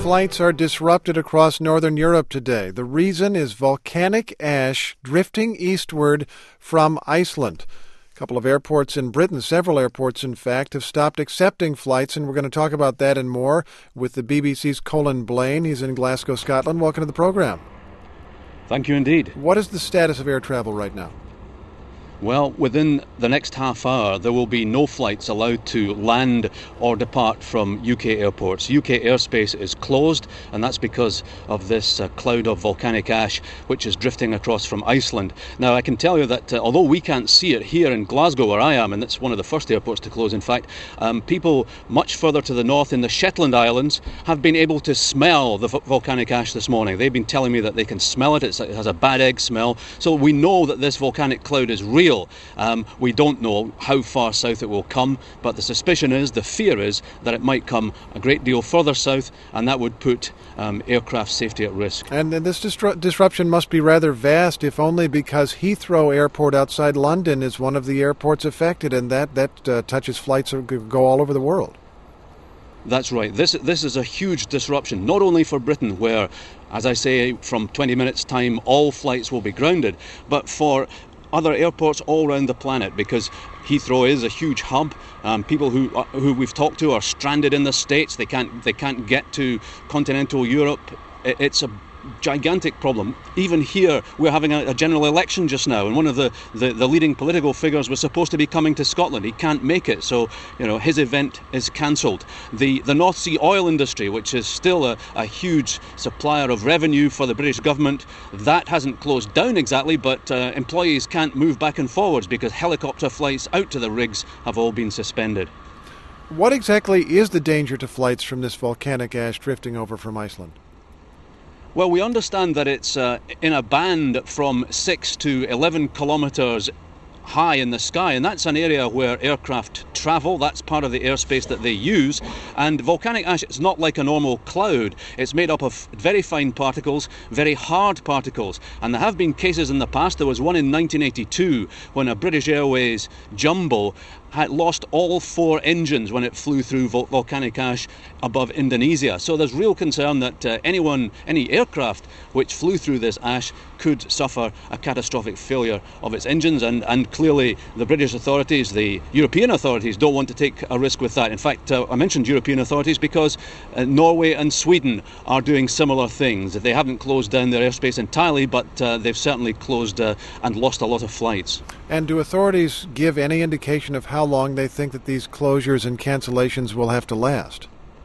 flights are disrupted across northern Europe today. The reason is volcanic ash drifting eastward from Iceland. A couple of airports in Britain, several airports in fact, have stopped accepting flights, and we're going to talk about that and more with the BBC's Colin Blaine. He's in Glasgow, Scotland. Welcome to the program. Thank you indeed. What is the status of air travel right now? Well, within the next half hour, there will be no flights allowed to land or depart from UK airports. UK airspace is closed, and that's because of this cloud of volcanic ash which is drifting across from Iceland. Now, I can tell you that although we can't see it here in Glasgow where I am, and it's one of the first airports to close, in fact, people much further to the north in the Shetland Islands have been able to smell the volcanic ash this morning. They've been telling me that they can smell it. It has a bad egg smell. So we know that this volcanic cloud is real. We don't know how far south it will come, but the suspicion is, the fear is, that it might come a great deal further south, and that would put aircraft safety at risk. And this disruption must be rather vast, if only because Heathrow Airport outside London is one of the airports affected, and that touches flights that go all over the world. That's right. This is a huge disruption, not only for Britain, where, as I say, from 20 minutes' time, all flights will be grounded, but for other airports all around the planet, because Heathrow is a huge hub. People who we've talked to are stranded in the States. They can't get to continental Europe. It's a gigantic problem. Even here, we're having a general election just now, and one of the leading political figures was supposed to be coming to Scotland. He can't make it, so his event is cancelled. The North Sea oil industry, which is still a huge supplier of revenue for the British government, that hasn't closed down exactly, but employees can't move back and forwards because helicopter flights out to the rigs have all been suspended. What exactly is the danger to flights from this volcanic ash drifting over from Iceland? Well, we understand that it's in a band from 6 to 11 kilometres high in the sky, and that's an area where aircraft travel. That's part of the airspace that they use. And volcanic ash is not like a normal cloud. It's made up of very fine particles, very hard particles. And there have been cases in the past. There was one in 1982 when a British Airways jumbo had lost all 4 engines when it flew through volcanic ash above Indonesia. So there's real concern that any aircraft which flew through this ash could suffer a catastrophic failure of its engines, and clearly the British authorities, the European authorities, don't want to take a risk with that. In fact, I mentioned European authorities because Norway and Sweden are doing similar things. They haven't closed down their airspace entirely, but they've certainly closed and lost a lot of flights. And do authorities give any indication of how long they think that these closures and cancellations will have to last?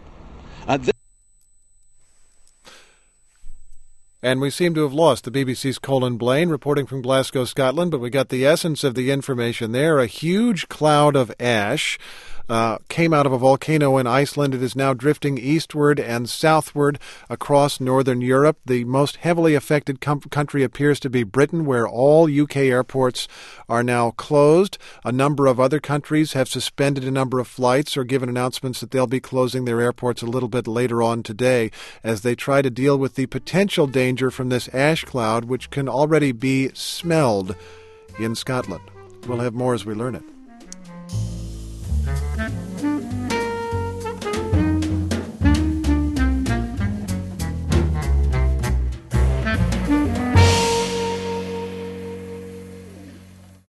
And we seem to have lost the BBC's Colin Blaine reporting from Glasgow, Scotland, but we got the essence of the information there. A huge cloud of ash came out of a volcano in Iceland. It is now drifting eastward and southward across northern Europe. The most heavily affected country appears to be Britain, where all UK airports are now closed. A number of other countries have suspended a number of flights or given announcements that they'll be closing their airports a little bit later on today as they try to deal with the potential danger from this ash cloud, which can already be smelled in Scotland. We'll have more as we learn it.